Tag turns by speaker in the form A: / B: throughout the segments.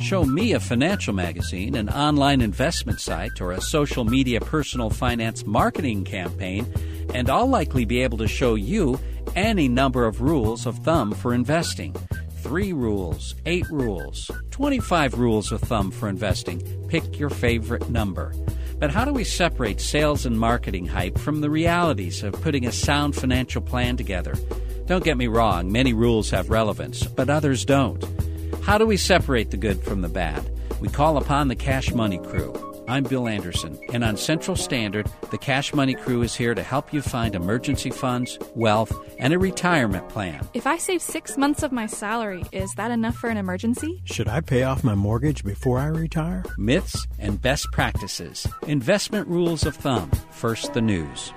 A: Show me a financial magazine, an online investment site, or a social media personal finance marketing campaign, and I'll likely be able to show you any number of rules of thumb for investing. 3 rules, 8 rules, 25 rules of thumb for investing. Pick your favorite number. But how do we separate sales and marketing hype from the realities of putting a sound financial plan together? Don't get me wrong, many rules have relevance, but others don't. How do we separate the good from the bad? We call upon the Cash Money Crew. I'm Bill Anderson, and on Central Standard, the Cash Money Crew is here to help you find emergency funds, wealth, and a retirement plan.
B: If I save 6 months of my salary, is that enough for an emergency?
C: Should I pay off my mortgage before I retire?
A: Myths and best practices. Investment rules of thumb. First, the news.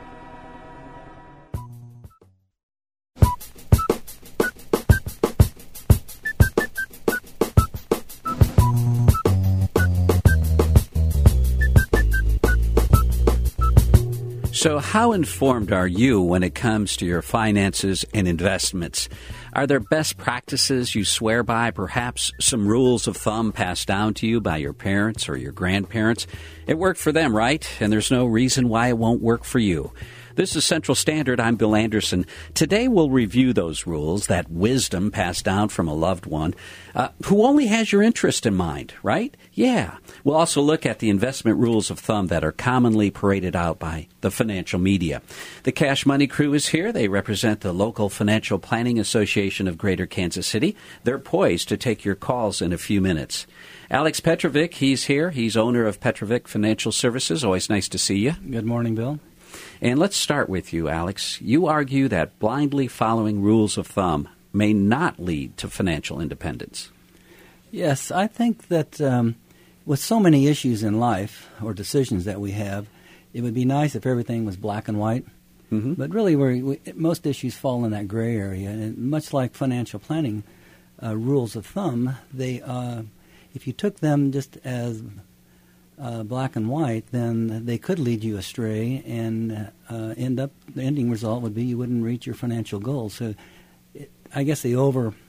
A: So how informed are you when it comes to your finances and investments? Are there best practices you swear by, perhaps some rules of thumb passed down to you by your parents or your grandparents? It worked for them, right? And there's no reason why it won't work for you. This is Central Standard. I'm Bill Anderson. Today we'll review those rules, that wisdom passed down from a loved one who only has your interest in mind, right? Yeah. We'll also look at the investment rules of thumb that are commonly paraded out by the financial media. The Cash Money Crew is here. They represent the local Financial Planning Association of Greater Kansas City. They're poised to take your calls in a few minutes. Alex Petrovic, he's here. He's owner of Petrovic Financial Services. Always nice to see you.
D: Good morning, Bill.
A: And let's start with you, Alex. You argue that blindly following rules of thumb may not lead to financial independence.
D: Yes, I think that with so many issues in life or decisions that we have, it would be nice if everything was black and white. Mm-hmm. But really, most issues fall in that gray area. And much like financial planning rules of thumb, they if you took them just as black and white, then they could lead you astray, and the ending result would be you wouldn't reach your financial goals. So I guess the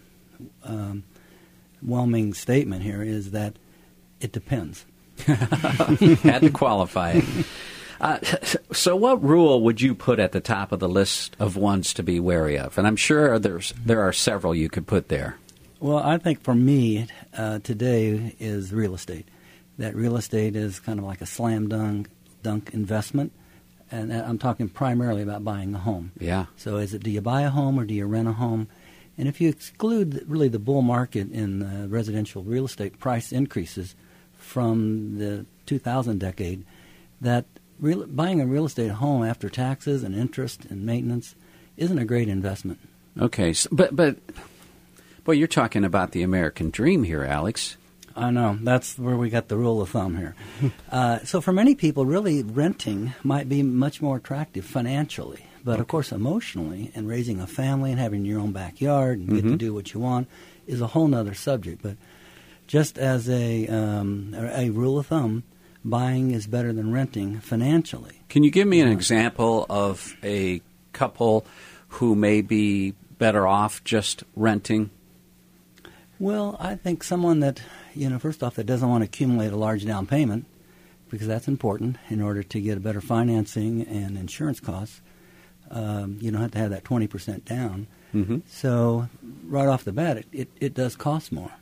D: overwhelming statement here is that it depends.
A: Had to qualify it. So what rule would you put at the top of the list of ones to be wary of? And I'm sure there are several you could put there.
D: Well, I think for me today is real estate. That real estate is kind of like a slam dunk investment, and I'm talking primarily about buying a home.
A: Yeah.
D: So do you buy a home or do you rent a home? And if you exclude really the bull market in residential real estate price increases from the 2000 decade, that buying a real estate home after taxes and interest and maintenance isn't a great investment.
A: Okay, but boy, you're talking about the American dream here, Alex.
D: I know. That's where we got the rule of thumb here. So for many people, really renting might be much more attractive financially. But, of course, emotionally, and raising a family and having your own backyard and get to do what you want is a whole other subject. But just as a rule of thumb, buying is better than renting financially.
A: Can you give me an example of a couple who may be better off just renting?
D: Well, I think someone that, first off, that doesn't want to accumulate a large down payment, because that's important in order to get a better financing and insurance costs. You don't have to have that 20% down. Mm-hmm. So right off the bat, it does cost more.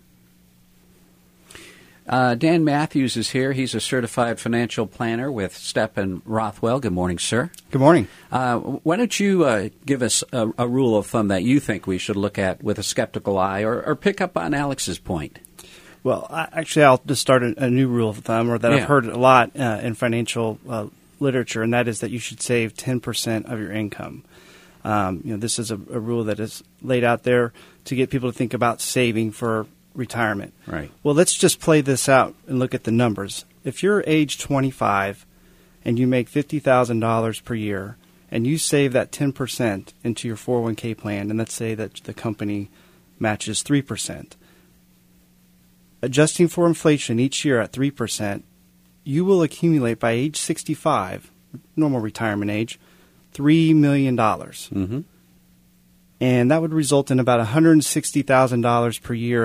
A: Dan Matthews is here. He's a certified financial planner with Stepp and Rothwell. Good morning, sir.
E: Good morning.
A: Why don't you give us a rule of thumb that you think we should look at with a skeptical eye, or pick up on Alex's point?
E: Well, I'll just start a new rule of thumb, or that I've heard a lot in financial literature, and that is that you should save 10% of your income. This is a rule that is laid out there to get people to think about saving for retirement.
A: Right.
E: Well, let's just play this out and look at the numbers. If you're age 25 and you make $50,000 per year and you save that 10% into your 401k plan, and let's say that the company matches 3%, adjusting for inflation each year at 3%, you will accumulate by age 65, normal retirement age, $3 million. Mm-hmm. And that would result in about $160,000 per year of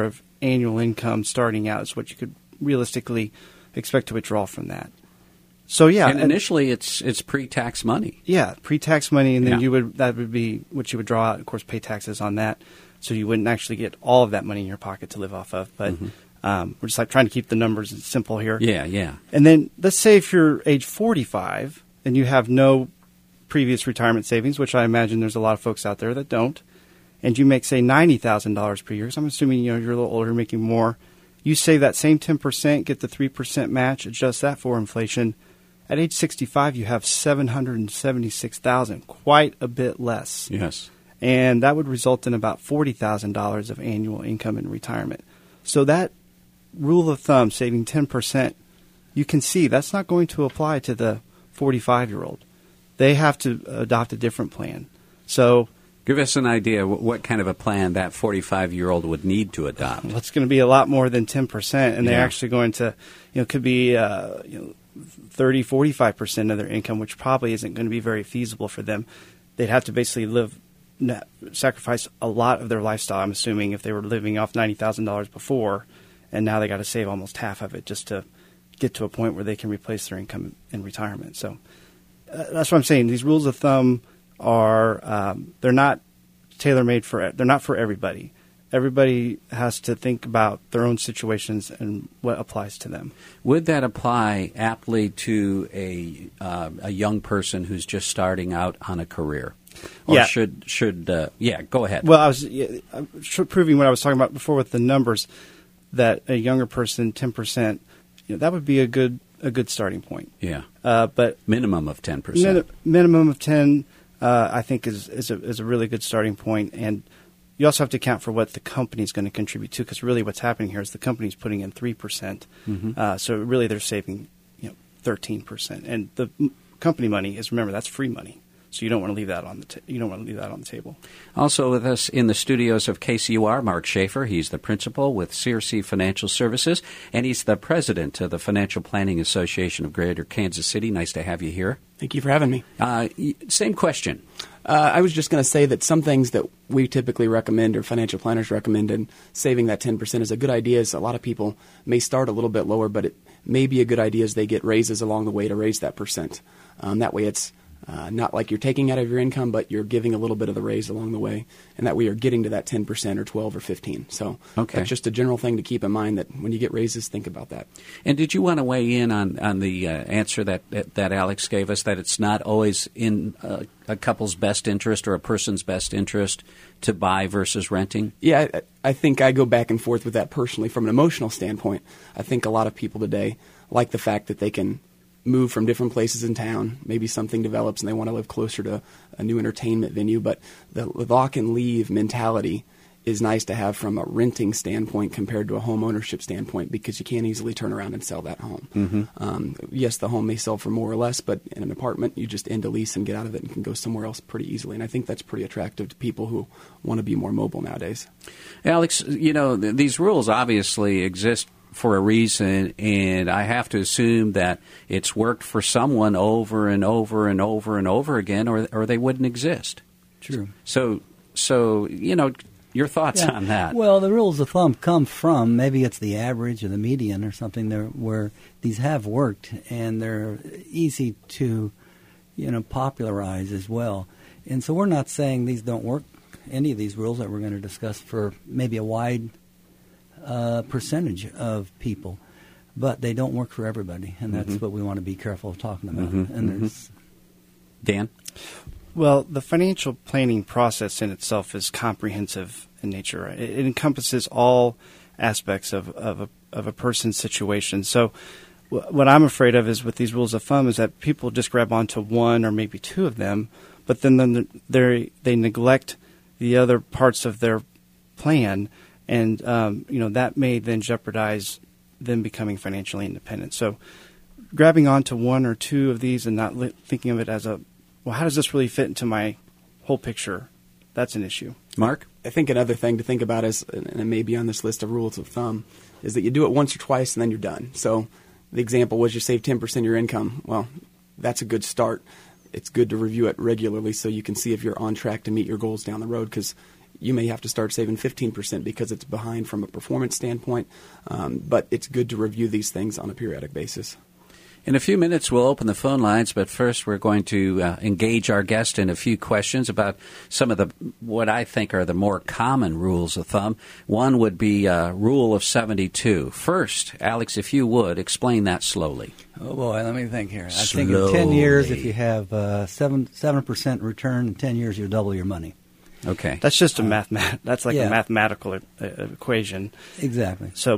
E: annual income starting out is what you could realistically expect to withdraw from that. So yeah,
A: and initially it's pre-tax money.
E: Yeah, pre-tax money, and then
A: Yeah.
E: that would be what you would draw out. Of course, pay taxes on that, so you wouldn't actually get all of that money in your pocket to live off of. But we're just like trying to keep the numbers simple here.
A: Yeah.
E: And then let's say if you're age 45 and you have no previous retirement savings, which I imagine there's a lot of folks out there that don't, and you make say $90,000 per year. So I'm assuming you're a little older, making more. You save that same 10%, get the 3% match, adjust that for inflation. At age 65, you have $776,000, quite a bit less.
A: Yes.
E: And that would result in about $40,000 of annual income in retirement. So that rule of thumb, saving 10%, you can see that's not going to apply to the 45-year-old. They have to adopt a different plan. So
A: give us an idea what kind of a plan that 45-year-old would need to adopt.
E: Well, it's going to be a lot more than 10%, and they're actually going to, could be 30, 45% of their income, which probably isn't going to be very feasible for them. They'd have to basically sacrifice a lot of their lifestyle, I'm assuming, if they were living off $90,000 before, and now they got to save almost half of it just to get to a point where they can replace their income in retirement. So that's what I'm saying. These rules of thumb are they're not tailor-made they're not for everybody. Everybody has to think about their own situations and what applies to them.
A: Would that apply aptly to a young person who's just starting out on a career? Or
E: yeah.
A: Go ahead.
E: Well, I was proving what I was talking about before with the numbers, that a younger person, 10%, that would be a good starting point.
A: Yeah.
E: But
A: minimum of 10%.
E: Minimum of 10, I think, is a really good starting point. And you also have to account for what the company is going to contribute to, because really what's happening here is the company's putting in 3%. So really they're saving 13%. And the company money is, remember, that's free money. So you don't want to leave that on the table.
A: Also with us in the studios of KCUR, Mark Schaefer. He's the principal with CRC Financial Services, and he's the president of the Financial Planning Association of Greater Kansas City. Nice to have you here.
F: Thank you for having me.
A: Same question.
F: I was just going to say that some things that we typically recommend, or financial planners recommend, in saving that 10% is a good idea. Is a lot of people may start a little bit lower, but it may be a good idea as they get raises along the way to raise that percent. That way it's not like you're taking out of your income, but you're giving a little bit of the raise along the way, and that way you're getting to that 10% or 12 or 15. So that's just a general thing to keep in mind, that when you get raises, think about that.
A: And did you want to weigh in on the answer that Alex gave us, that it's not always in a couple's best interest or a person's best interest to buy versus renting?
F: Yeah, I think I go back and forth with that personally from an emotional standpoint. I think a lot of people today like the fact that they can move from different places in town. Maybe something develops and they want to live closer to a new entertainment venue. But the lock and leave mentality is nice to have from a renting standpoint compared to a home ownership standpoint, because you can't easily turn around and sell that home. Yes, the home may sell for more or less, but in an apartment, you just end a lease and get out of it and can go somewhere else pretty easily. And I think that's pretty attractive to people who want to be more mobile nowadays.
A: Alex, these rules obviously exist for a reason, and I have to assume that it's worked for someone over and over and over and over again, or they wouldn't exist.
D: True.
A: So your thoughts on that?
D: Well, the rules of thumb come from, maybe it's the average or the median or something there, where these have worked, and they're easy to, popularize as well. And so we're not saying these don't work, any of these rules that we're going to discuss, for maybe a wide percentage of people, but they don't work for everybody, and that's what we want to be careful of talking about.
A: Dan?
E: Well, the financial planning process in itself is comprehensive in nature. It encompasses all aspects of a person's situation. So what I'm afraid of is with these rules of thumb is that people just grab onto one or maybe two of them, but then they neglect the other parts of their plan. And, that may then jeopardize them becoming financially independent. So grabbing onto one or two of these and not thinking of it as how does this really fit into my whole picture? That's an issue.
A: Mark?
F: I think another thing to think about is, and it may be on this list of rules of thumb, is that you do it once or twice and then you're done. So the example was you save 10% of your income. Well, that's a good start. It's good to review it regularly so you can see if you're on track to meet your goals down the road, because you may have to start saving 15% because it's behind from a performance standpoint. But it's good to review these things on a periodic basis.
A: In a few minutes, we'll open the phone lines, but first we're going to engage our guest in a few questions about some of what I think are the more common rules of thumb. One would be Rule of 72. First, Alex, if you would, explain that slowly.
D: Oh, boy, let me think here. I think in 10 years, if you have 7% return, in 10 years, you'll double your money.
A: Okay.
E: That's just a that's like a mathematical equation.
D: Exactly.
E: So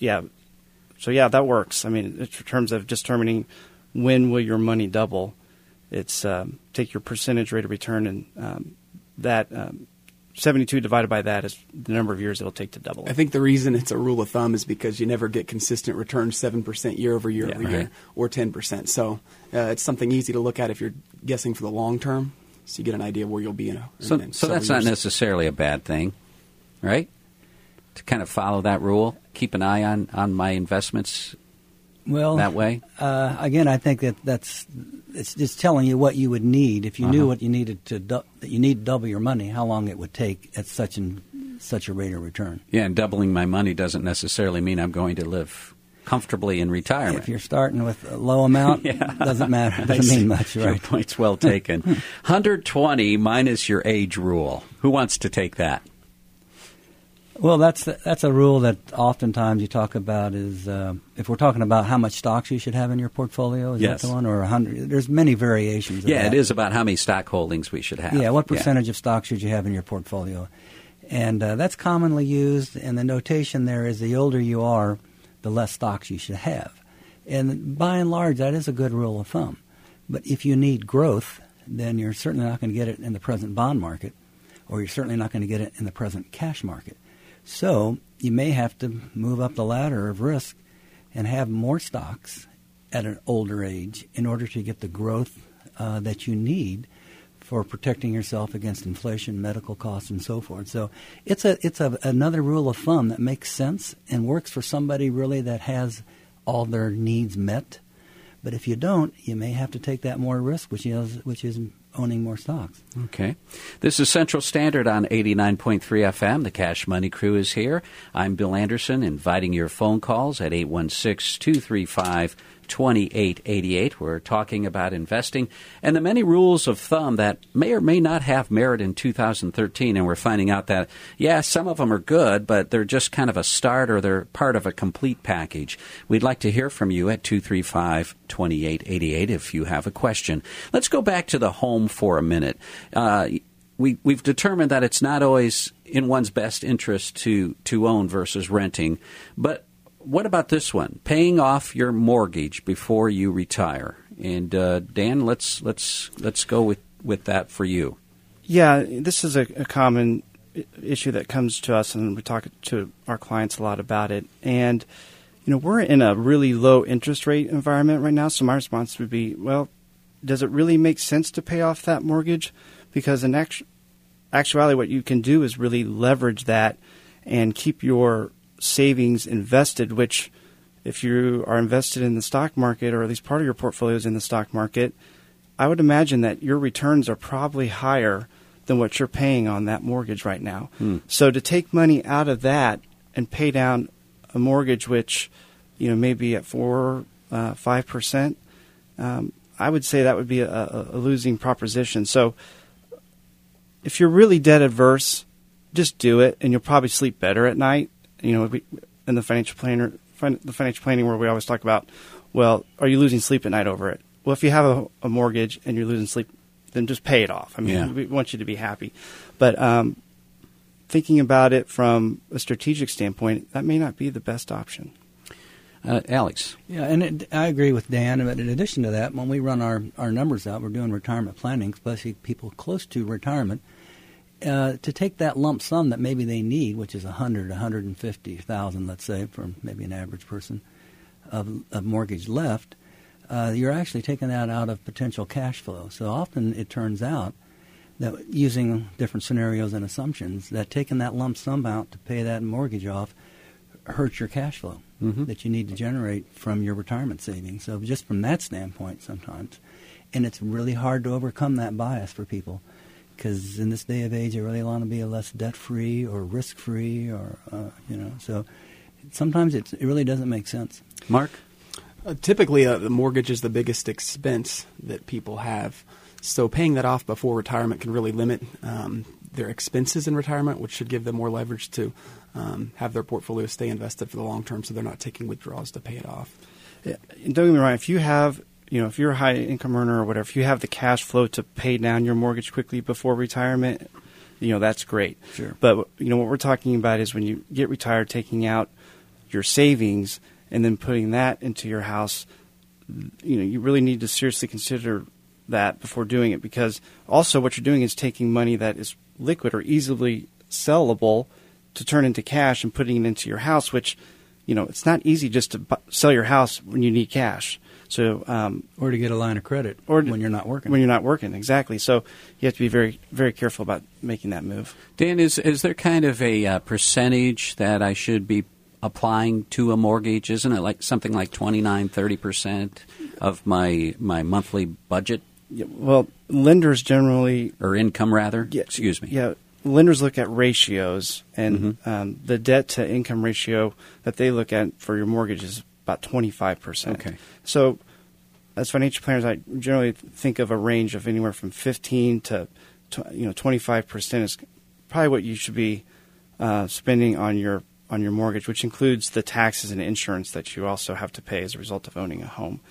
E: that works. I mean, in terms of determining when will your money double, it's take your percentage rate of return, and that 72 divided by that is the number of years it'll take to double.
F: I think the reason it's a rule of thumb is because you never get consistent returns 7% year over year over year, or 10%. So it's something easy to look at if you're guessing for the long term, so you get an idea of where you'll be in
A: So that's not necessarily a bad thing, right? To kind of follow that rule, keep an eye on my investments that way?
D: Again, I think it's just telling you what you would need. If you knew what you needed that you need to double your money, how long it would take at such a rate of return.
A: Yeah, and doubling my money doesn't necessarily mean I'm going to live comfortably in retirement.
D: If you're starting with a low amount, doesn't matter. It doesn't mean much, right?
A: Your point's well taken. 120 minus your age rule. Who wants to take that?
D: Well, that's a rule that oftentimes you talk about is if we're talking about how much stocks you should have in your portfolio, is that the one, or 100? There's many variations of that.
A: It is about how many stock holdings we should have.
D: Yeah, what percentage of stocks should you have in your portfolio? And that's commonly used, and the notation there is the older you are, the less stocks you should have. And by and large, that is a good rule of thumb. But if you need growth, then you're certainly not going to get it in the present bond market, or you're certainly not going to get it in the present cash market. So you may have to move up the ladder of risk and have more stocks at an older age in order to get the growth that you need for protecting yourself against inflation, medical costs, and so forth. So it's another rule of thumb that makes sense and works for somebody really that has all their needs met. But if you don't, you may have to take that more risk, which is owning more stocks.
A: Okay. This is Central Standard on 89.3 FM. The Cash Money Crew is here. I'm Bill Anderson, inviting your phone calls at 816-235-2888. We're talking about investing and the many rules of thumb that may or may not have merit in 2013. And we're finding out that, some of them are good, but they're just kind of a start or they're part of a complete package. We'd like to hear from you at 235-2888 if you have a question. Let's go back to the home for a minute. We've determined that it's not always in one's best interest to own versus renting. But what about this one? Paying off your mortgage before you retire. And Dan, let's go with that for you.
E: Yeah, this is a common issue that comes to us, and we talk to our clients a lot about it. And we're in a really low interest rate environment right now. So my response would be, well, does it really make sense to pay off that mortgage? Because in actuality, what you can do is really leverage that and keep your savings invested, which if you are invested in the stock market, or at least part of your portfolio is in the stock market, I would imagine that your returns are probably higher than what you're paying on that mortgage right now. So to take money out of that and pay down a mortgage which may be at 4-5%, I would say that would be a losing proposition. So if you're really debt adverse, just do it, and you'll probably sleep better at night. In the financial planning where we always talk about, well, are you losing sleep at night over it? Well, if you have a mortgage and you're losing sleep, then just pay it off. I mean, we want you to be happy. But thinking about it from a strategic standpoint, that may not be the best option.
A: Alex.
D: Yeah, and I agree with Dan. But in addition to that, when we run our numbers out, we're doing retirement planning, especially people close to retirement, to take that lump sum that maybe they need, which is $150,000, let's say, for maybe an average person, of mortgage left, you're actually taking that out of potential cash flow. So often it turns out that using different scenarios and assumptions, that taking that lump sum out to pay that mortgage off hurts your cash flow that you need to generate from your retirement savings. So just from that standpoint sometimes. And it's really hard to overcome that bias for people, because in this day of age, you really want to be less debt-free or risk-free, or So sometimes it really doesn't make sense.
A: Mark?
F: Typically, the mortgage is the biggest expense that people have. So paying that off before retirement can really limit their expenses in retirement, which should give them more leverage to have their portfolio stay invested for the long term, so they're not taking withdrawals to pay it off.
E: Yeah, don't get me wrong. If you have, if you're a high income earner or whatever, if you have the cash flow to pay down your mortgage quickly before retirement, that's great.
D: Sure.
E: But what we're talking about is when you get retired, taking out your savings and then putting that into your house. You really need to seriously consider that before doing it, because also what you're doing is taking money that is liquid or easily sellable to turn into cash and putting it into your house, which, it's not easy just to sell your house when you need cash. So,
D: or to get a line of credit when you're not working.
E: When you're not working, exactly. So you have to be very, very careful about making that move.
A: Dan, is there kind of a percentage that I should be applying to a mortgage? Isn't it like something like 29-30% of my monthly budget?
E: Yeah, well, lenders generally...
A: Or income, rather?
E: Yeah,
A: excuse me.
E: Yeah, lenders look at ratios, and the debt-to-income ratio that they look at for your mortgage is about 25%.
A: Okay.
E: So as financial planners, I generally think of a range of anywhere from 15 to 25% is probably what you should be spending on your mortgage, which includes the taxes and insurance that you also have to pay as a result of owning a home.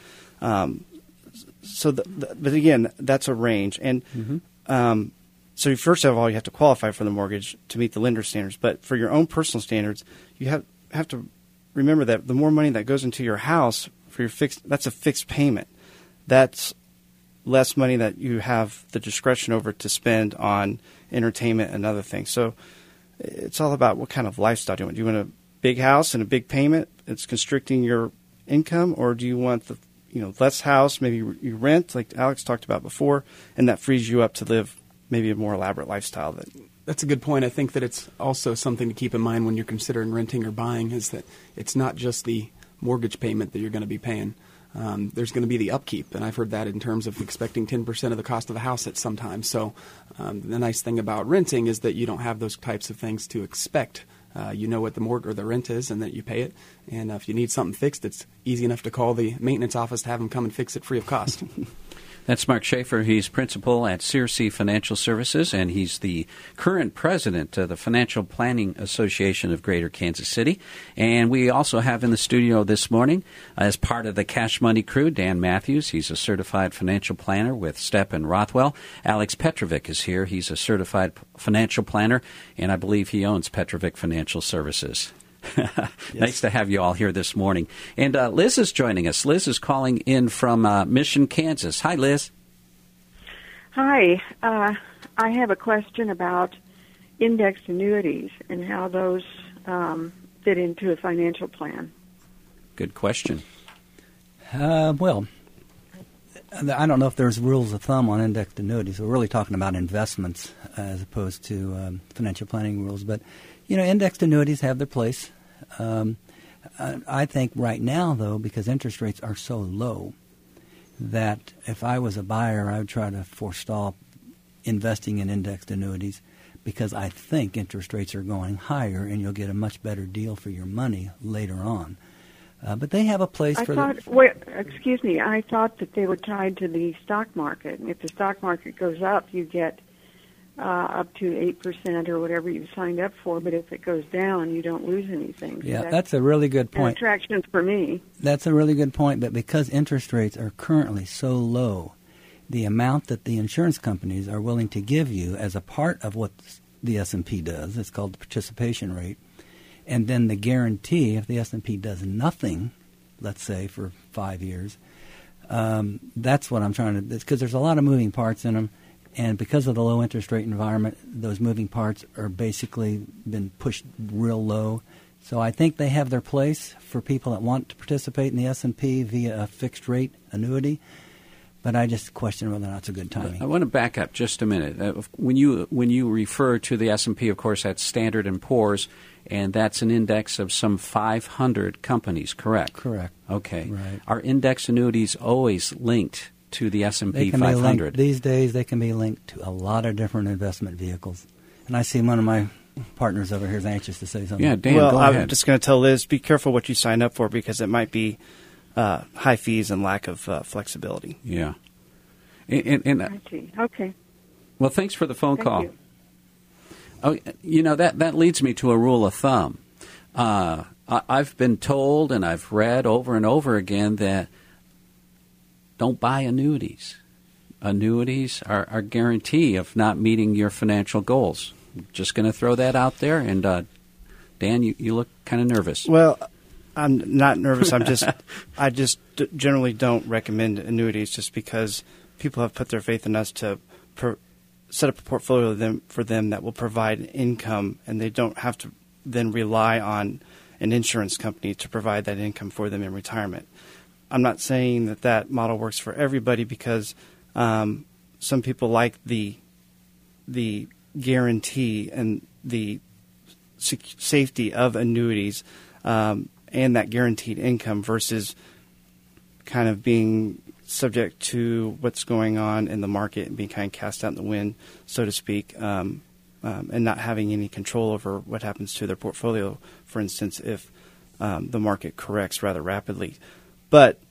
E: But again, that's a range. And so first of all, you have to qualify for the mortgage to meet the lender standards. But for your own personal standards, you have to remember that the more money that goes into your house for your that's a fixed payment. That's less money that you have the discretion over to spend on entertainment and other things. So it's all about what kind of lifestyle do you want. Do you want a big house and a big payment that's constricting your income, or do you want the less house, maybe you rent, like Alex talked about before, and that frees you up to live maybe a more elaborate lifestyle?
F: That's a good point. I think that it's also something to keep in mind when you're considering renting or buying, is that it's not just the mortgage payment that you're going to be paying. There's going to be the upkeep, and I've heard that in terms of expecting 10% of the cost of a house at some time. So the nice thing about renting is that you don't have those types of things to expect. You know what the mortgage or the rent is, and that you pay it. And if you need something fixed, it's easy enough to call the maintenance office to have them come and fix it free of cost.
A: That's Mark Schaefer. He's principal at CRC Financial Services, and he's the current president of the Financial Planning Association of Greater Kansas City. And we also have in the studio this morning, as part of the Cash Money crew, Dan Matthews. He's a certified financial planner with Stepp and Rothwell. Alex Petrovic is here. He's a certified financial planner, and I believe he owns Petrovic Financial Services.
E: Yes.
A: Nice to have you all here this morning. And Liz is joining us. Liz is calling in from Mission, Kansas. Hi, Liz.
G: Hi. I have a question about indexed annuities and how those fit into a financial plan.
A: Good question.
D: Well, I don't know if there's rules of thumb on indexed annuities. We're really talking about investments as opposed to financial planning rules. But indexed annuities have their place. I think right now, though, because interest rates are so low, that if I was a buyer, I would try to forestall investing in indexed annuities, because I think interest rates are going higher and you'll get a much better deal for your money later on. But they have a place
G: I thought that they were tied to the stock market. And if the stock market goes up, you get up to 8% or whatever you've signed up for, but if it goes down, you don't lose anything.
D: Yeah, that's a really good point.
G: Attraction for me.
D: That's a really good point, but because interest rates are currently so low, the amount that the insurance companies are willing to give you as a part of what the S&P does, it's called the participation rate, and then the guarantee, if the S&P does nothing, let's say for 5 years, that's what I'm trying to, because there's a lot of moving parts in them. And because of the low interest rate environment, those moving parts are basically been pushed real low. So I think they have their place for people that want to participate in the S&P via a fixed rate annuity. But I just question whether or not it's a good timing.
A: I want to back up just a minute. When you refer to the S&P, of course, that's Standard & Poor's, and that's an index of some 500 companies, correct?
D: Correct.
A: Okay.
D: Right.
A: Are index annuities always linked to the S&P
D: They can
A: 500?
D: be linked, these days they can be linked to a lot of different investment vehicles. And I see one of my partners over here is anxious to say something.
A: Yeah, Dan,
E: well,
A: go ahead.
E: I'm just going to tell Liz, be careful what you sign up for because it might be high fees and lack of flexibility.
A: Yeah. And
G: I see. Okay.
A: well, thanks for the phone
G: Thank
A: call.
G: you.
A: Oh, that leads me to a rule of thumb. I've been told and I've read over and over again that don't buy annuities. Annuities are a guarantee of not meeting your financial goals. Just going to throw that out there. And Dan, you look kind of nervous.
E: Well, I'm not nervous. I just generally don't recommend annuities just because people have put their faith in us to set up a portfolio for them that will provide income, and they don't have to then rely on an insurance company to provide that income for them in retirement. I'm not saying that model works for everybody because some people like the guarantee and the safety of annuities and that guaranteed income versus kind of being subject to what's going on in the market and being kind of cast out in the wind, so to speak, and not having any control over what happens to their portfolio, for instance, if the market corrects rather rapidly. But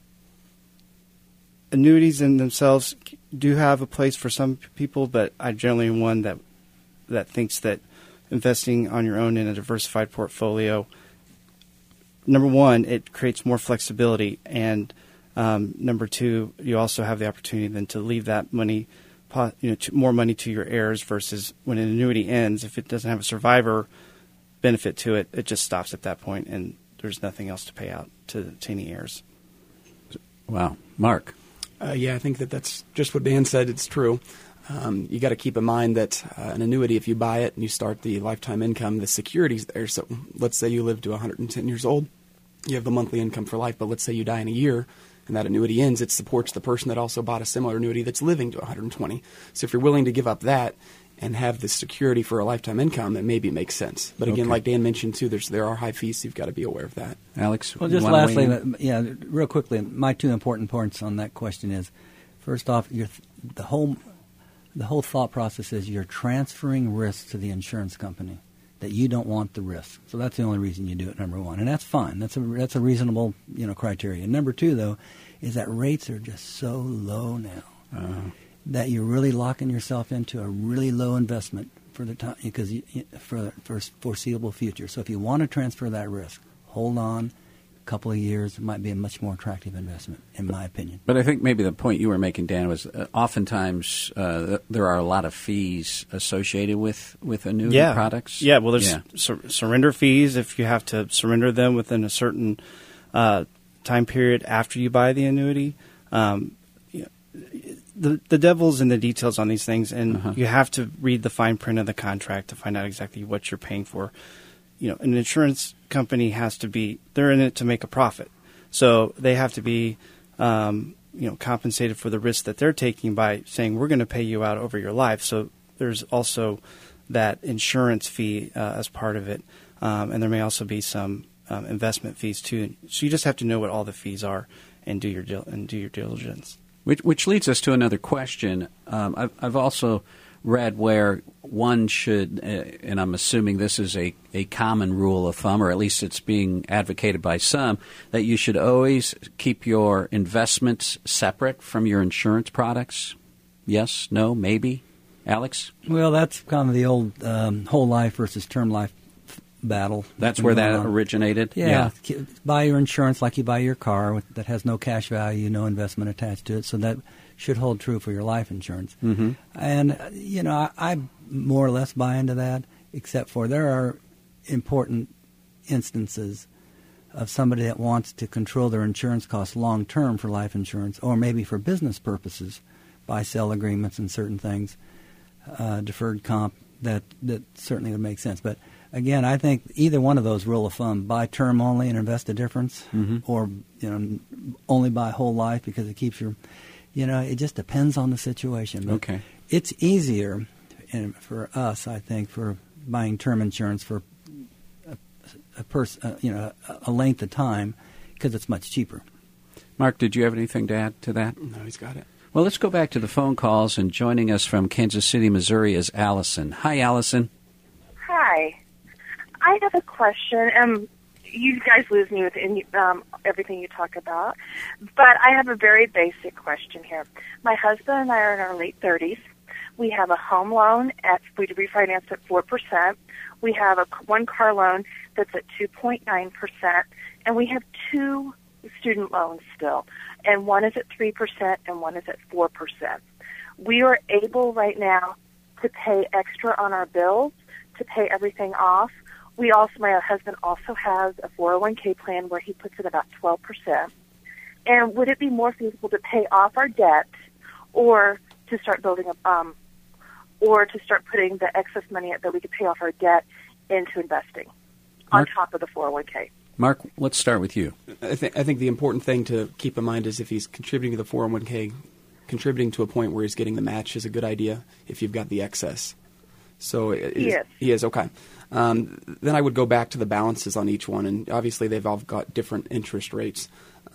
E: annuities in themselves do have a place for some people, but I generally am one that thinks that investing on your own in a diversified portfolio, number one, it creates more flexibility, and number two, you also have the opportunity then to leave that money, more money to your heirs versus when an annuity ends, if it doesn't have a survivor benefit to it, it just stops at that point, and there's nothing else to pay out to any heirs.
A: Wow. Mark?
F: Yeah, I think that's just what Dan said. It's true. You got to keep in mind that an annuity, if you buy it and you start the lifetime income, the security's there. So let's say you live to 110 years old. You have the monthly income for life, but let's say you die in a year and that annuity ends, it supports the person that also bought a similar annuity that's living to 120. So if you're willing to give up that and have the security for a lifetime income, it maybe makes sense. But again, like Dan mentioned too, there are high fees, so you've got to be aware of that.
A: Alex?
D: Well, just lastly, real quickly, my two important points on that question is, first off, the whole thought process is you're transferring risk to the insurance company, that you don't want the risk. So that's the only reason you do it, number one. And that's fine. That's a reasonable criteria. And number two, though, is that rates are just so low now that you're really locking yourself into a really low investment for the time, because for foreseeable future. So if you want to transfer that risk, hold on. Couple of years, it might be a much more attractive investment, in my opinion.
A: But I think maybe the point you were making, Dan, was there are a lot of fees associated with annuity products.
E: Yeah, well, there's surrender fees if you have to surrender them within a certain time period after you buy the annuity. The devil's in the details on these things, and you have to read the fine print of the contract to find out exactly what you're paying for. An insurance company they're in it to make a profit. So they have to be, compensated for the risk that they're taking by saying, we're going to pay you out over your life. So there's also that insurance fee as part of it. And there may also be some investment fees too. So you just have to know what all the fees are and do your diligence.
A: Which leads us to another question. I've also read where one should, and I'm assuming this is a common rule of thumb, or at least it's being advocated by some, that you should always keep your investments separate from your insurance products. Yes? No? Maybe? Alex?
D: Well, that's kind of the old whole life versus term life battle.
A: That's where that originated?
D: Yeah. Buy your insurance like you buy your car that has no cash value, no investment attached to it, so that should hold true for your life insurance. Mm-hmm. And, I more or less buy into that, except for there are important instances of somebody that wants to control their insurance costs long-term for life insurance, or maybe for business purposes, buy-sell agreements and certain things, deferred comp, that certainly would make sense. But, again, I think either one of those rule of thumb, buy term only and invest a difference, or only buy whole life because it keeps your... it just depends on the situation. But
A: okay.
D: It's easier for us, I think, for buying term insurance for a length of time because it's much cheaper.
A: Mark, did you have anything to add to that?
F: No, he's got it.
A: Well, let's go back to the phone calls, and joining us from Kansas City, Missouri is Allison. Hi, Allison.
H: Hi. I have a question. You guys lose me with everything you talk about, but I have a very basic question here. My husband and I are in our late 30s. We have a home loan we refinanced at 4%. We have one car loan that's at 2.9%, and we have 2 student loans still, and one is at 3% and one is at 4%. We are able right now to pay extra on our bills to pay everything off. My husband also has a 401k plan where he puts in about 12%. And would it be more feasible to pay off our debt, or to start building or to start putting the excess money that we could pay off our debt into investing on top of the 401k?
A: Mark, let's start with you.
F: I think the important thing to keep in mind is if he's contributing to the 401k, contributing to a point where he's getting the match is a good idea if you've got the excess. So he is, okay. Then I would go back to the balances on each one, and obviously they've all got different interest rates.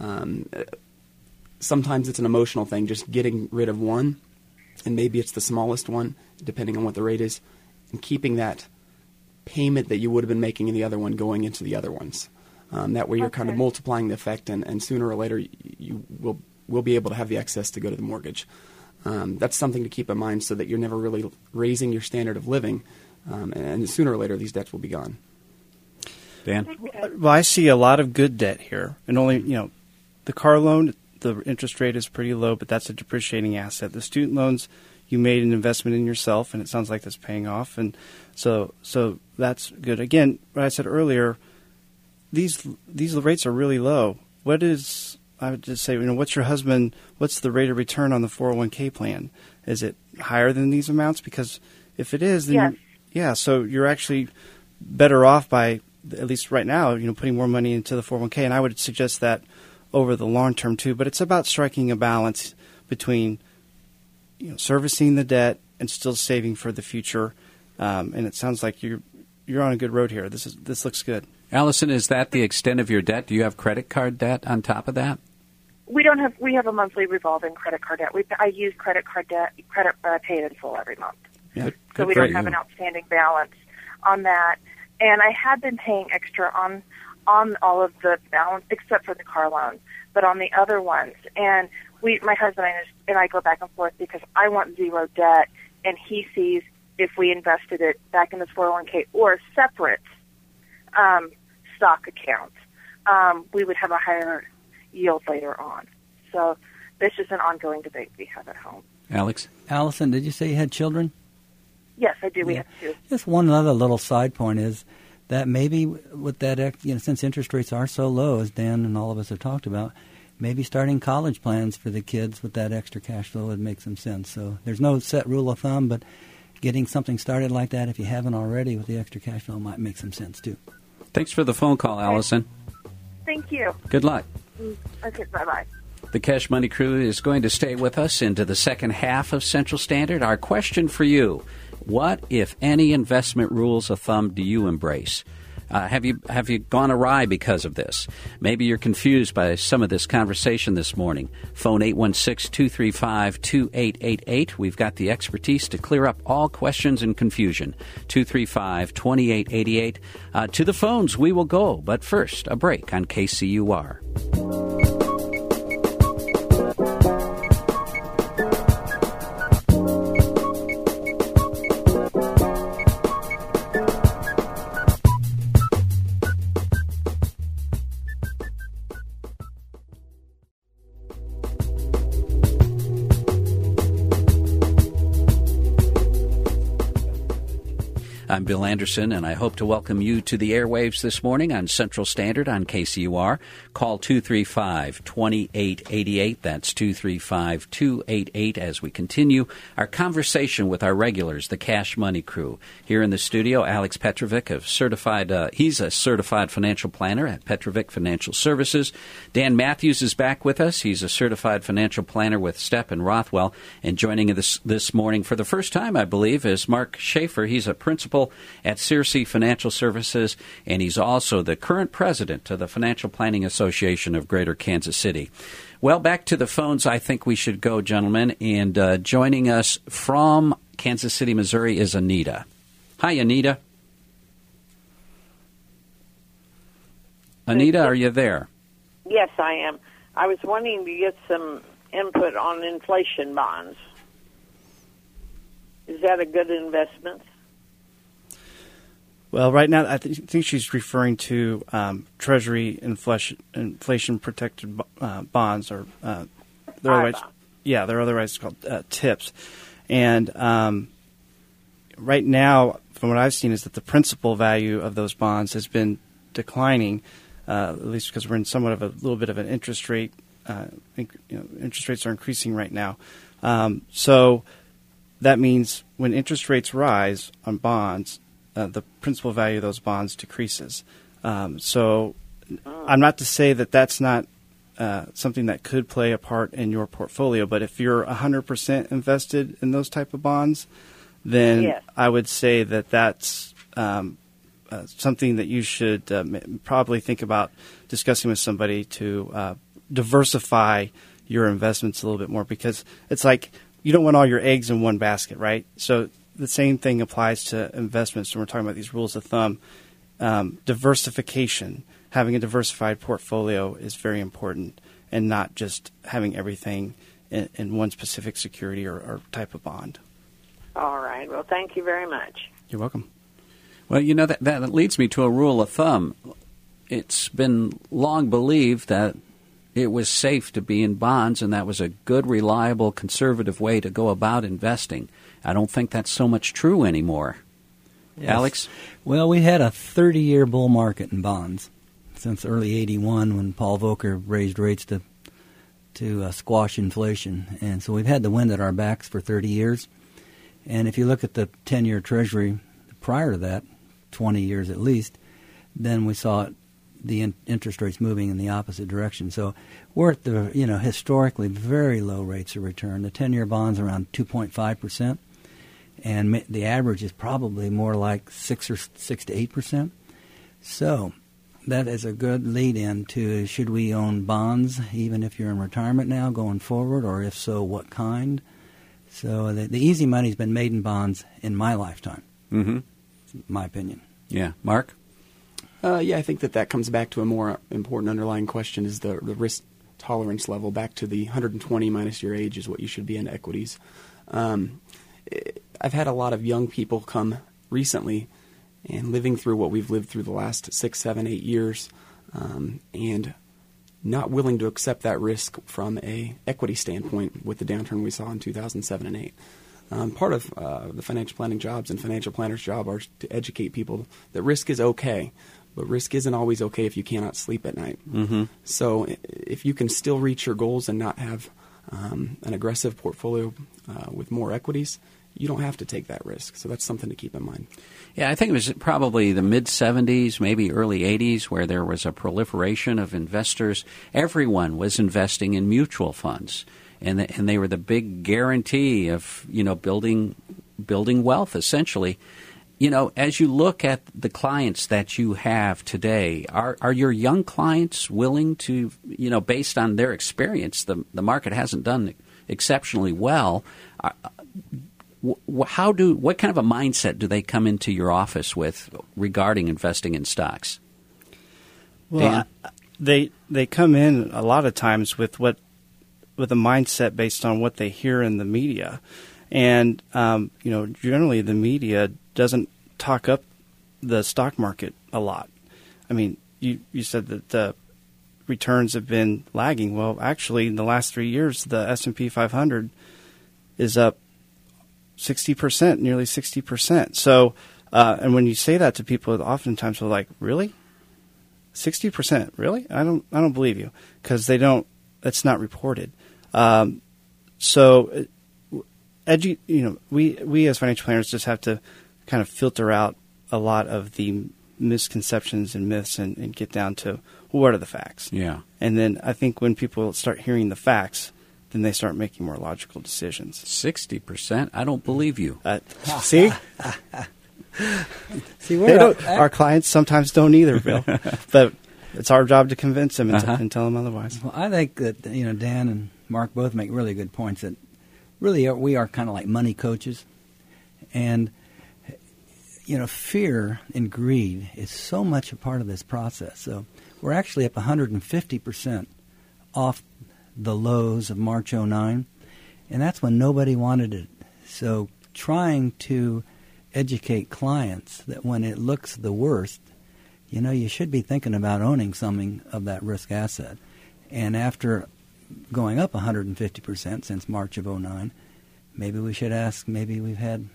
F: Sometimes it's an emotional thing, just getting rid of one, and maybe it's the smallest one, depending on what the rate is, and keeping that payment that you would have been making in the other one going into the other ones. That way you're kind of multiplying the effect, and sooner or later you will be able to have the excess to go to the mortgage. That's something to keep in mind so that you're never really raising your standard of living, and sooner or later these debts will be gone.
A: Dan?
E: Well, I see a lot of good debt here, and only, the car loan, the interest rate is pretty low, but that's a depreciating asset. The student loans, you made an investment in yourself, and it sounds like that's paying off, and so that's good. Again, what I said earlier, these rates are really low. I would just say, what's the rate of return on the 401k plan? Is it higher than these amounts? Because if it is, then so you're actually better off by, at least right now, putting more money into the 401k, and I would suggest that over the long term too. But it's about striking a balance between servicing the debt and still saving for the future. And it sounds like you're on a good road here. This looks good.
A: Allison, is that the extent of your debt? Do you have credit card debt on top of that?
H: We have a monthly revolving credit card debt. I use credit card debt, paid in full every month.
A: Yeah,
H: so we don't have an outstanding balance on that. And I have been paying extra on all of the balance except for the car loan, but on the other ones. And my husband and I go back and forth because I want zero debt, and he sees if we invested it back in this 401k or a separate stock account, we would have a higher yield later on. So this is an ongoing debate we have at home.
A: Alex?
D: Allison, did you say you had children?
H: Yes, I do. We have 2.
D: Just one other little side point is that maybe with that, since interest rates are so low, as Dan and all of us have talked about, maybe starting college plans for the kids with that extra cash flow would make some sense. So there's no set rule of thumb, but getting something started like that, if you haven't already, with the extra cash flow might make some sense too.
A: Thanks for the phone call, Allison.
H: Thank you.
A: Good luck.
H: Okay, bye-bye.
A: The Cash Money Crew is going to stay with us into the second half of Central Standard. Our question for you: what, if any, investment rules of thumb do you embrace? Have you gone awry because of this? Maybe you're confused by some of this conversation this morning. Phone 816-235-2888. We've got the expertise to clear up all questions and confusion. 235-2888. To the phones we will go, but first, a break on KCUR. I'm Bill Anderson, and I hope to welcome you to the airwaves this morning on Central Standard on KCUR. Call 235-2888. That's 235-288 as we continue our conversation with our regulars, the Cash Money Crew. Here in the studio, Alex Petrovic, he's a certified financial planner at Petrovic Financial Services. Dan Matthews is back with us. He's a certified financial planner with Stepp and Rothwell. And joining us this morning for the first time, I believe, is Mark Schaefer. He's a principal principal at Searcy Financial Services, and he's also the current president of the Financial Planning Association of Greater Kansas City. Well, back to the phones I think we should go, gentlemen, and joining us from Kansas City, Missouri is Anita. Hi, Anita. Anita, are you there?
I: Yes, I am. I was wanting to get some input on inflation bonds. Is that a good investment?
E: Well, right now, I think she's referring to Treasury inflation-protected bonds, or they're otherwise called TIPS. And right now, from what I've seen, is that the principal value of those bonds has been declining, at least because we're in somewhat of a little bit of an interest rate. Interest rates are increasing right now. So that means when interest rates rise on bonds, the principal value of those bonds decreases. So I'm not to say that that's not something that could play a part in your portfolio, but if you're 100% invested in those type of bonds, then
I: yes,
E: I would say that that's something that you should probably think about discussing with somebody to diversify your investments a little bit more, because it's like you don't want all your eggs in one basket, right? So the same thing applies to investments when we're talking about these rules of thumb. Diversification, having a diversified portfolio is very important, and not just having everything in one specific security or type of bond.
I: All right. Well, thank you very much.
E: You're welcome.
A: Well, that leads me to a rule of thumb. It's been long believed that it was safe to be in bonds, and that was a good, reliable, conservative way to go about investing. I don't think that's so much true anymore. Yes. Alex?
D: Well, we had a 30-year bull market in bonds since early '81 when Paul Volcker raised rates to squash inflation. And so we've had the wind at our backs for 30 years. And if you look at the 10-year Treasury prior to that, 20 years at least, then we saw the interest rates moving in the opposite direction. So we're at the historically very low rates of return. The 10-year bond's around 2.5%, and the average is probably more like 6 to 8%. So that is a good lead-in to, should we own bonds even if you're in retirement now going forward, or if so, what kind? So the easy money's been made in bonds in my lifetime.
A: Mm-hmm.
D: My opinion.
A: Yeah. Mark?
F: I think that comes back to a more important underlying question, is the risk tolerance level. Back to the 120 minus your age is what you should be in equities. I've had a lot of young people come recently and living through what we've lived through the last 6, 7, 8 years, and not willing to accept that risk from a equity standpoint with the downturn we saw in 2007 and 8. Part of the financial planning jobs and financial planners' job are to educate people that risk is okay, but risk isn't always okay if you cannot sleep at night.
A: Mm-hmm.
F: So if you can still reach your goals and not have an aggressive portfolio with more equities, you don't have to take that risk. So that's something to keep in mind.
A: Yeah, I think it was probably the mid-'70s, maybe early '80s, where there was a proliferation of investors. Everyone was investing in mutual funds, and they were the big guarantee of building wealth, essentially. As you look at the clients that you have today, are your young clients willing to, based on their experience, the market hasn't done exceptionally well. What kind of a mindset do they come into your office with regarding investing in stocks?
E: Well, they come in a lot of times with a mindset based on what they hear in the media, and generally the media doesn't talk up the stock market a lot. I mean, you said that the returns have been lagging. Well, actually, in the last 3 years, the S&P 500 is up 60%, nearly 60%. So, and when you say that to people, oftentimes they're like, "Really? 60%? Really? I don't believe you," because they don't. It's not reported. We as financial planners just have to kind of filter out a lot of the misconceptions and myths and get down to what are the facts.
A: Yeah.
E: And then I think when people start hearing the facts, then they start making more logical decisions.
A: 60%? I don't believe you.
E: See?
D: See,
E: our clients sometimes don't either, Bill. But it's our job to convince them and tell them otherwise.
D: Well, I think that Dan and Mark both make really good points. That really we are kind of like money coaches, and fear and greed is so much a part of this process. So we're actually up 150% off the lows of March 2009, and that's when nobody wanted it. So trying to educate clients that when it looks the worst, you should be thinking about owning something of that risk asset. And after going up 150% since March of 2009, maybe we should ask, maybe we've had,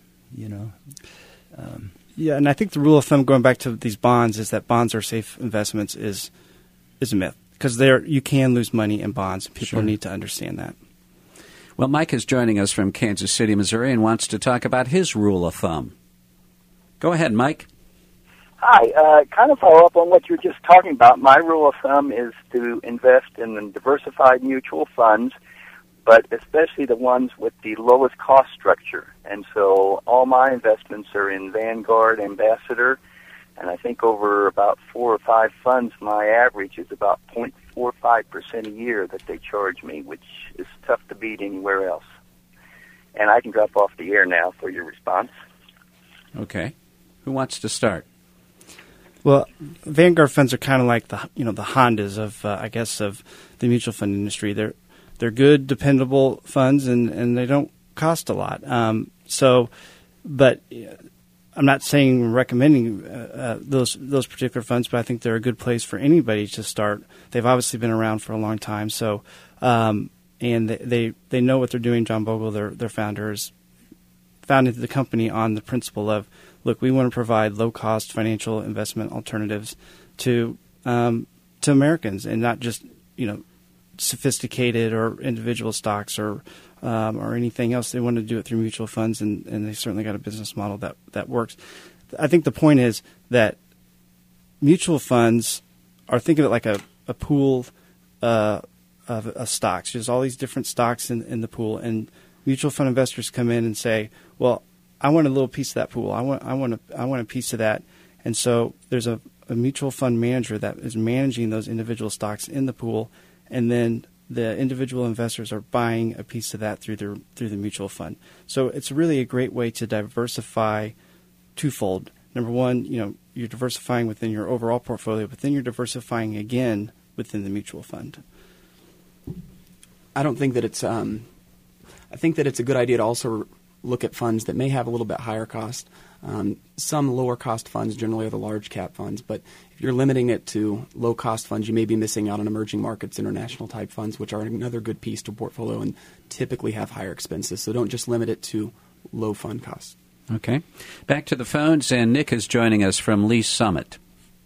E: Yeah, and I think the rule of thumb going back to these bonds is that bonds are safe investments is a myth. Because you can lose money in bonds. People need to understand that.
A: Well, Mike is joining us from Kansas City, Missouri, and wants to talk about his rule of thumb. Go ahead, Mike.
J: Hi. Kind of follow up on what you were just talking about. My rule of thumb is to invest in diversified mutual funds, but especially the ones with the lowest cost structure. And so all my investments are in Vanguard, Ambassador, and I think over about 4 or 5 funds, my average is about 0.45% a year that they charge me, which is tough to beat anywhere else. And I can drop off the air now for your response.
A: Okay. Who wants to start?
E: Well, Vanguard funds are kind of like the Hondas of of the mutual fund industry. They're good, dependable funds, and they don't cost a lot. But I'm not saying recommending those particular funds, but I think they're a good place for anybody to start. They've obviously been around for a long time, so and they know what they're doing. John Bogle, their founders, founded the company on the principle of, look, we want to provide low-cost financial investment alternatives to Americans, and not just sophisticated or individual stocks or anything else. They want to do it through mutual funds, and they certainly got a business model that works. I think the point is that mutual funds are, think of it like a pool of stocks. There's all these different stocks in the pool, and mutual fund investors come in and say, well, I want a little piece of that pool. I want a piece of that. And so there's a mutual fund manager that is managing those individual stocks in the pool, and then the individual investors are buying a piece of that through the mutual fund. So it's really a great way to diversify twofold. Number one, you're diversifying within your overall portfolio, but then you're diversifying again within the mutual fund.
F: I don't think that it's. I think that it's a good idea to also look at funds that may have a little bit higher cost. Some lower cost funds generally are the large cap funds, but if you're limiting it to low cost funds, you may be missing out on emerging markets, international type funds, which are another good piece to portfolio and typically have higher expenses. So don't just limit it to low fund costs.
A: Okay. Back to the phones, and Nick is joining us from Lee Summit.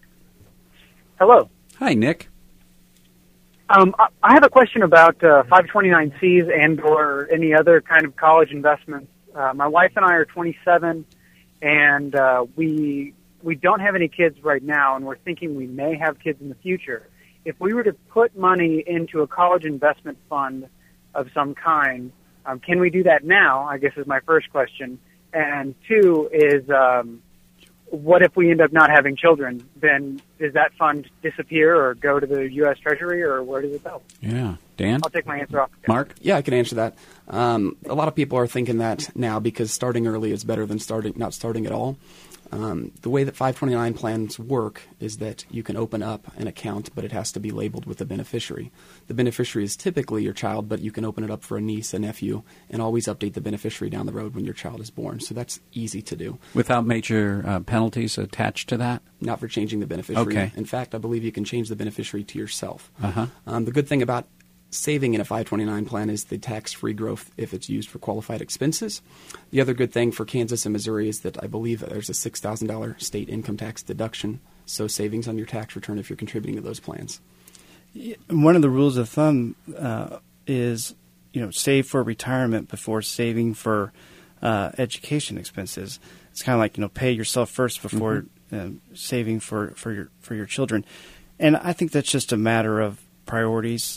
K: Hello.
A: Hi, Nick.
K: I have a question about 529Cs and or any other kind of college investments. My wife and I are 27, and we don't have any kids right now, and we're thinking we may have kids in the future. If we were to put money into a college investment fund of some kind, can we do that now, I guess is my first question. And two is, what if we end up not having children? Then does that fund disappear or go to the U.S. Treasury, or where does it go?
A: Yeah. Dan?
K: I'll take my answer off.
A: Mark?
F: Yeah, I can answer that. A lot of people are thinking that now because starting early is better than not starting at all. The way that 529 plans work is that you can open up an account, but it has to be labeled with the beneficiary. The beneficiary is typically your child, but you can open it up for a niece, a nephew, and always update the beneficiary down the road when your child is born. So that's easy to do.
A: Without major penalties attached to that?
F: Not for changing the beneficiary.
A: Okay.
F: In fact, I believe you can change the beneficiary to yourself.
A: Uh-huh.
F: The good thing about saving in a 529 plan is the tax-free growth if it's used for qualified expenses. The other good thing for Kansas and Missouri is that I believe that there's a $6,000 state income tax deduction, so savings on your tax return if you're contributing to those plans.
E: One of the rules of thumb is, save for retirement before saving for education expenses. It's kind of like, pay yourself first before saving for your children. And I think that's just a matter of priorities.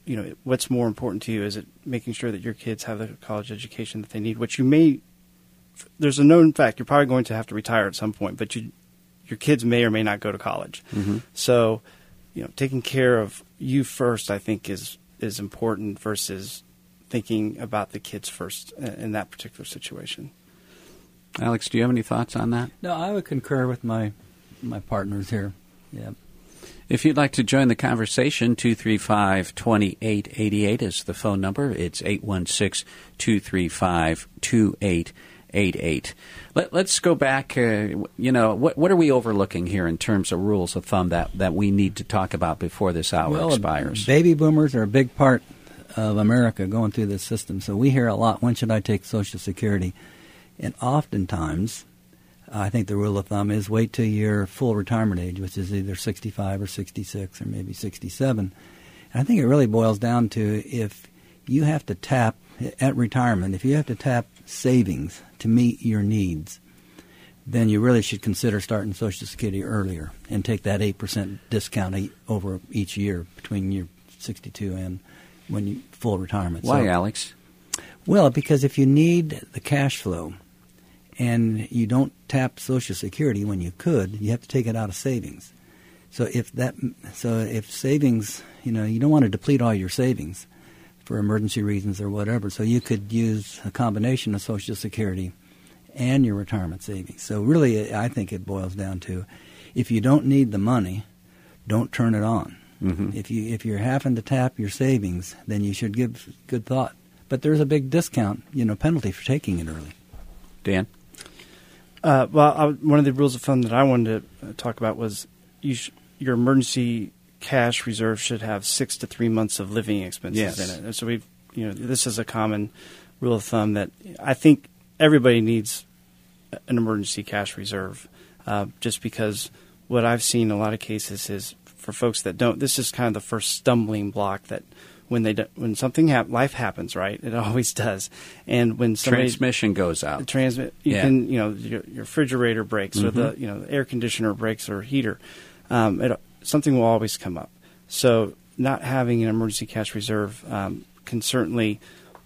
E: What's more important to you? Is it making sure that your kids have the college education that they need, which you may there's a known fact you're probably going to have to retire at some point, but your kids may or may not go to college.
A: Mm-hmm.
E: So, taking care of you first, I think, is important versus thinking about the kids first in that particular situation.
A: Alex, do you have any thoughts on that?
D: No, I would concur with my partners here. Yeah.
A: If you'd like to join the conversation, 235-2888 is the phone number. It's 816-235-2888. Let's go back. What are we overlooking here in terms of rules of thumb that we need to talk about before this hour expires?
D: Baby boomers are a big part of America going through this system. So we hear a lot, when should I take Social Security? And oftentimes, I think the rule of thumb is wait till your full retirement age, which is either 65 or 66 or maybe 67. And I think it really boils down to if you have to tap, at retirement, if you have to tap savings to meet your needs, then you really should consider starting Social Security earlier and take that 8% discount over each year between year 62 and when you full retirement.
A: Why, Alex?
D: Well, because if you need the cash flow and you don't tap Social Security when you could, you have to take it out of savings. So if savings, you don't want to deplete all your savings for emergency reasons or whatever. So you could use a combination of Social Security and your retirement savings. So really, I think it boils down to, if you don't need the money, don't turn it on.
A: Mm-hmm.
D: If you're having to tap your savings, then you should give good thought. But there's a big discount, penalty for taking it early.
A: Dan?
E: One of the rules of thumb that I wanted to talk about was your emergency cash reserve should have 6 to 3 months of living expenses in it. And so this is a common rule of thumb that I think everybody needs an emergency cash reserve, just because what I've seen in a lot of cases is for folks that don't, this is kind of the first stumbling block that when something life happens, right? It always does. And when
A: transmission goes out,
E: can your refrigerator breaks, or the air conditioner breaks, or heater, something will always come up. So not having an emergency cash reserve can certainly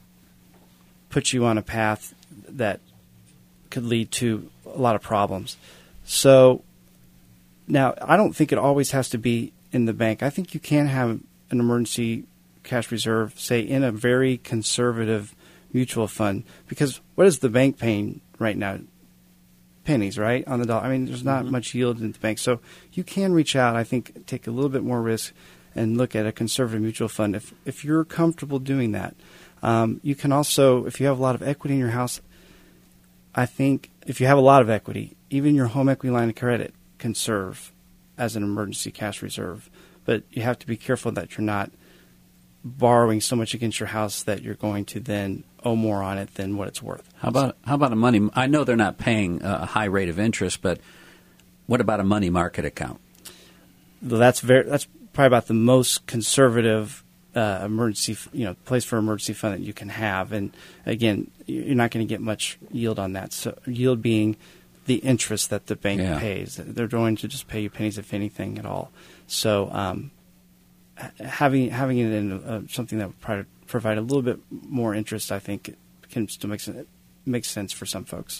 E: put you on a path that could lead to a lot of problems. So now, I don't think it always has to be in the bank. I think you can have an emergency cash reserve, say, in a very conservative mutual fund, because what is the bank paying right now? Pennies, right, on the dollar. I mean, there's not much yield in the bank. So you can reach out, I think, take a little bit more risk and look at a conservative mutual fund if you're comfortable doing that. You can also, if you have a lot of equity in your house, I think if you have a lot of equity, even your home equity line of credit can serve as an emergency cash reserve. But you have to be careful that you're not borrowing so much against your house that you're going to then owe more on it than what it's worth.
A: How about a money? I know they're not paying a high rate of interest, but what about a money market account?
E: That's probably about the most conservative emergency, place for emergency fund that you can have. And again, you're not going to get much yield on that. So yield being the interest that the bank pays. They're going to just pay you pennies, if anything at all. So having it in something that would provide a little bit more interest, I think, can still make sense for some folks.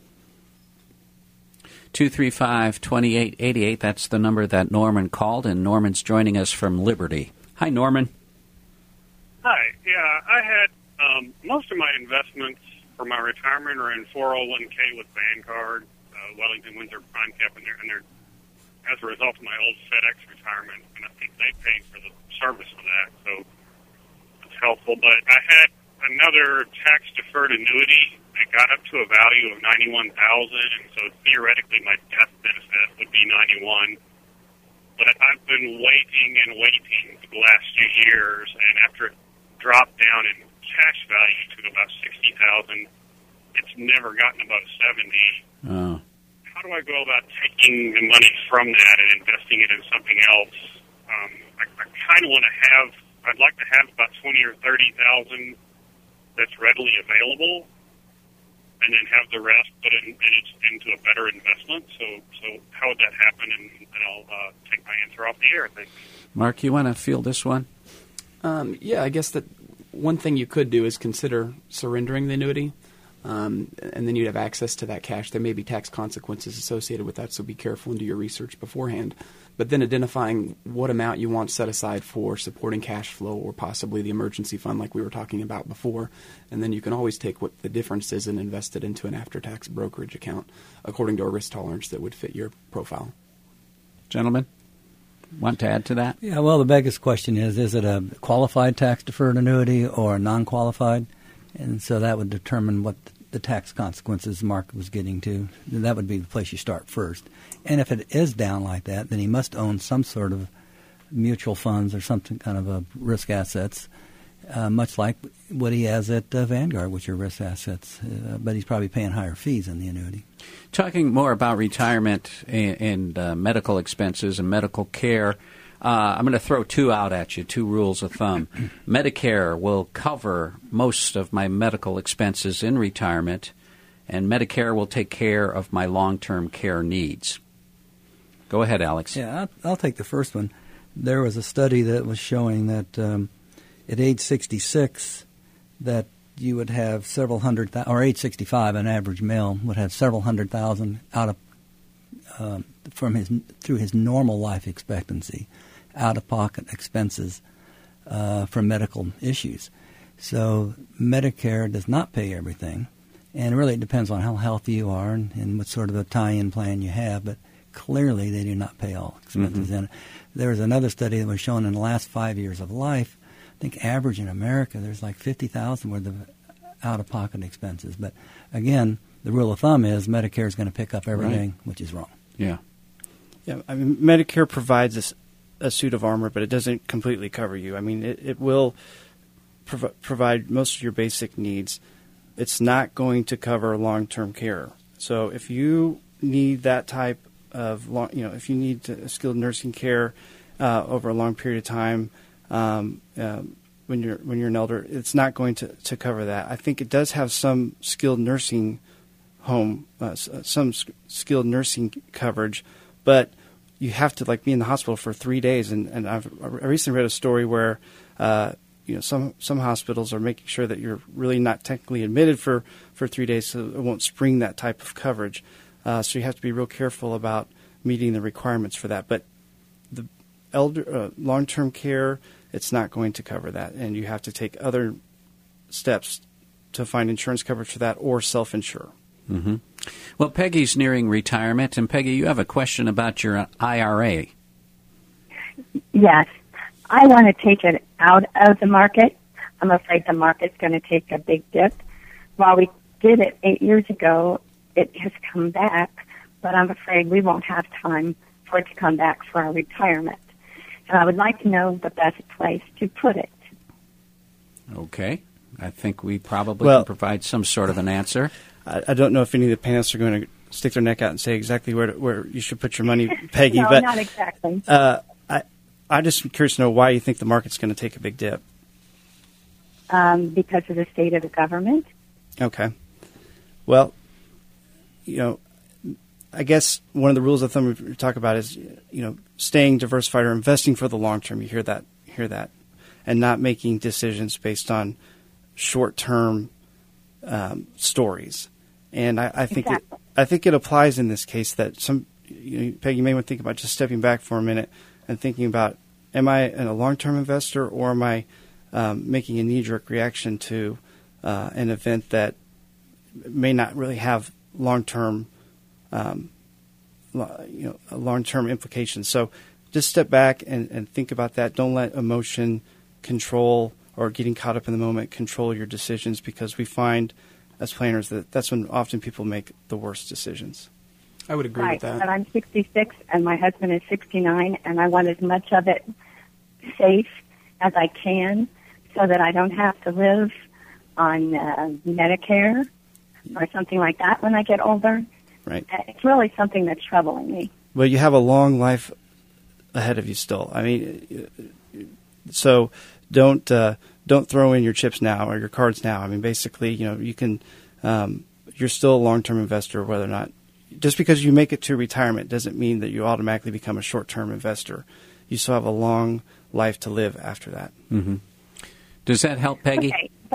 A: 235-2888, that's the number that Norman called, and Norman's joining us from Liberty. Hi, Norman.
L: Hi. Yeah, I had most of my investments for my retirement are in 401k with Vanguard, Wellington, Windsor, Prime Cap, and they're as a result of my old FedEx retirement, and I think they paid for the service for that, so it's helpful. But I had another tax-deferred annuity that got up to a value of $91,000, and so theoretically my death benefit would be $91,000. But I've been waiting and waiting for the last few years, and after it dropped down in cash value to about $60,000, it's never gotten above $70,000.
A: Oh.
L: How do I go about taking the money from that and investing it in something else? I kind of want to I'd like to have about $20,000 or $30,000 that's readily available, and then have the rest put into a better investment. So how would that happen? And I'll take my answer off the air, I think.
A: Mark, you want to field this one?
F: Yeah, I guess that one thing you could do is consider surrendering the annuity. and then you'd have access to that cash. There may be tax consequences associated with that, so be careful and do your research beforehand. But then identifying what amount you want set aside for supporting cash flow or possibly the emergency fund like we were talking about before. And then you can always take what the difference is and invest it into an after-tax brokerage account according to a risk tolerance that would fit your profile.
A: Gentlemen, want to add to that?
D: Yeah, well, the biggest question is it a qualified tax-deferred annuity or a non-qualified? And so that would determine what the tax consequences Mark was getting to. That would be the place you start first. And if it is down like that, then he must own some sort of mutual funds or something kind of a risk assets, much like what he has at Vanguard, which are risk assets. But he's probably paying higher fees in the annuity.
A: Talking more about retirement and medical expenses and medical care, I'm going to throw two out at you, two rules of thumb. Medicare will cover most of my medical expenses in retirement, and Medicare will take care of my long-term care needs. Go ahead, Alex.
D: Yeah, I'll take the first one. There was a study that was showing that at age 66 that you would have several hundred, or age 65, an average male would have several $100,000 out of through his normal life expectancy, out-of-pocket expenses from medical issues. So Medicare does not pay everything, and really it depends on how healthy you are and what sort of a tie-in plan you have, but clearly they do not pay all expenses. And there was another study that was shown in the last 5 years of life, I think average in America, there's like $50,000 worth of out-of-pocket expenses. But again, the rule of thumb is Medicare is going to pick up everything, which is wrong.
E: Yeah. I mean, Medicare provides a suit of armor, but it doesn't completely cover you. I mean, it will provide most of your basic needs. It's not going to cover long-term care. So if you need that type of if you need skilled nursing care over a long period of time, when you're an elder, it's not going to cover that. I think it does have some skilled nursing some skilled nursing coverage, but you have to be in the hospital for 3 days. And I recently read a story where some hospitals are making sure that you're really not technically admitted for 3 days, so it won't spring that type of coverage. So you have to be real careful about meeting the requirements for that. But the long-term care, it's not going to cover that, and you have to take other steps to find insurance coverage for that or self-insure.
A: Mm-hmm. Well, Peggy's nearing retirement, and Peggy, you have a question about your IRA.
M: Yes. I want to take it out of the market. I'm afraid the market's going to take a big dip. While we did it 8 years ago, it has come back, but I'm afraid we won't have time for it to come back for our retirement. And I would like to know the best place to put it.
A: Okay. I think we probably can provide some sort of an answer.
E: I don't know if any of the panelists are going to stick their neck out and say exactly where you should put your money, Peggy.
M: No,
E: but
M: not exactly.
E: I'm just curious to know why you think the market's going to take a big dip.
M: Because of the state of the government.
E: Okay. Well, I guess one of the rules of thumb we talk about is, staying diversified or investing for the long term. You hear that, and not making decisions based on short-term stories. And I think it applies in this case that Peggy, you may want to think about just stepping back for a minute and thinking about, am I a long-term investor, or am I making a knee-jerk reaction to an event that may not really have long-term implications. So just step back and think about that. Don't let emotion control or getting caught up in the moment control your decisions, because we find as planners that that's when often people make the worst decisions.
F: I would agree with that.
M: But I'm 66 and my husband is 69, and I want as much of it safe as I can so that I don't have to live on Medicare or something like that when I get older.
E: Right.
M: It's really something that's troubling me.
E: Well, you have a long life ahead of you still. I mean, so don't throw in your chips now or your cards now. I mean, basically, you can. You're still a long-term investor, whether or not. Just because you make it to retirement doesn't mean that you automatically become a short-term investor. You still have a long life to live after that.
A: Mm-hmm. Does that help, Peggy?
M: Okay, but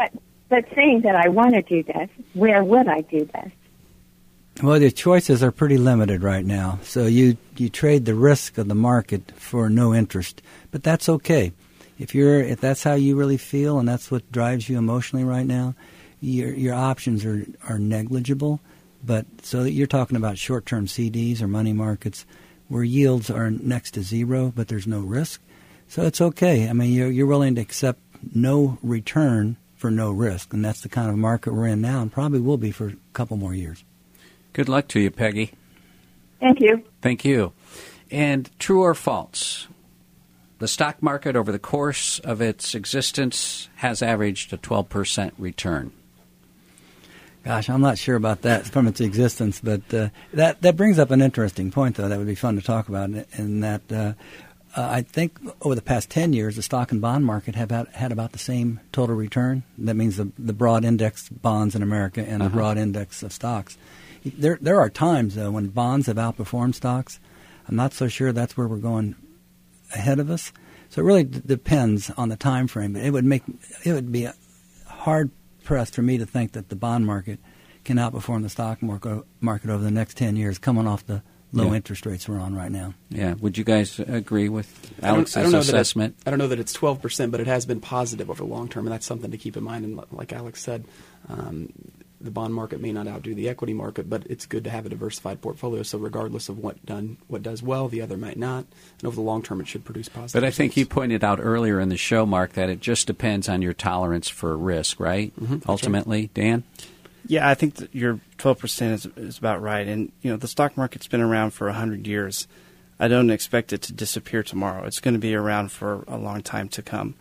M: But saying that I want to do this, where would I do this?
D: Well, the choices are pretty limited right now. So you trade the risk of the market for no interest, but that's okay. If that's how you really feel and that's what drives you emotionally right now, your options are negligible. But so that you're talking about short-term CDs or money markets where yields are next to zero, but there's no risk. So it's okay. I mean, you're willing to accept no return for no risk, and that's the kind of market we're in now and probably will be for a couple more years.
A: Good luck to you, Peggy.
M: Thank you.
A: Thank you. And true or false, the stock market over the course of its existence has averaged a 12% return.
D: Gosh, I'm not sure about that from its existence, but that brings up an interesting point, though, that would be fun to talk about, in that I think over the past 10 years, the stock and bond market have had about the same total return. That means the broad index bonds in America and the broad index of stocks. There are times, though, when bonds have outperformed stocks. I'm not so sure that's where we're going ahead of us. So it really depends on the time frame. But it would be hard pressed for me to think that the bond market can outperform the stock market over the next 10 years, coming off the low interest rates we're on right now.
A: Yeah. Would you guys agree with Alex's assessment?
F: I don't know that it's 12%, but it has been positive over the long term, and that's something to keep in mind. And like Alex said, the bond market may not outdo the equity market, but it's good to have a diversified portfolio. So regardless of what does well, the other might not. And over the long term, it should produce positive
A: But I think you pointed out earlier in the show, Mark, that it just depends on your tolerance for risk, right? Ultimately, right. Dan?
E: Yeah, I think that your 12% is about right. And, the stock market's been around for 100 years. I don't expect it to disappear tomorrow. It's going to be around for a long time to come.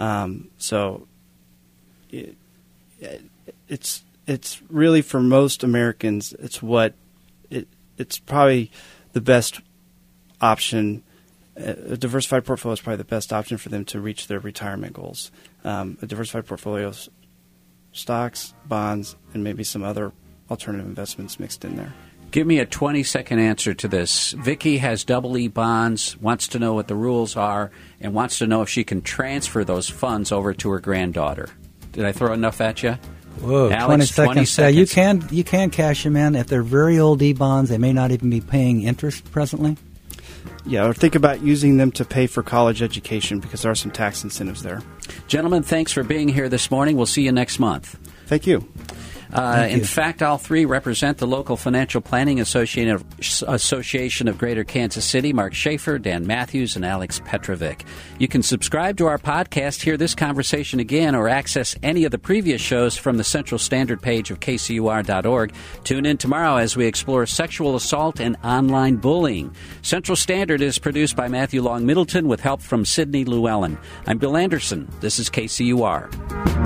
E: It's really, for most Americans, it's probably the best option. A diversified portfolio is probably the best option for them to reach their retirement goals. A diversified portfolio of stocks, bonds, and maybe some other alternative investments mixed in there.
A: Give me a 20-second answer to this. Vicki has double E bonds, wants to know what the rules are, and wants to know if she can transfer those funds over to her granddaughter. Did I throw enough at you?
D: Whoa,
A: Alex,
D: 20 seconds. You can cash them in. If they're very old E-bonds, they may not even be paying interest presently.
E: Yeah, or think about using them to pay for college education because there are some tax incentives there.
A: Gentlemen, thanks for being here this morning. We'll see you next month.
E: Thank you.
A: In fact, all three represent the local Financial Planning Association of Greater Kansas City, Mark Schaefer, Dan Matthews, and Alex Petrovic. You can subscribe to our podcast, hear this conversation again, or access any of the previous shows from the Central Standard page of kcur.org. Tune in tomorrow as we explore sexual assault and online bullying. Central Standard is produced by Matthew Long Middleton with help from Sidney Llewellyn. I'm Bill Anderson. This is KCUR.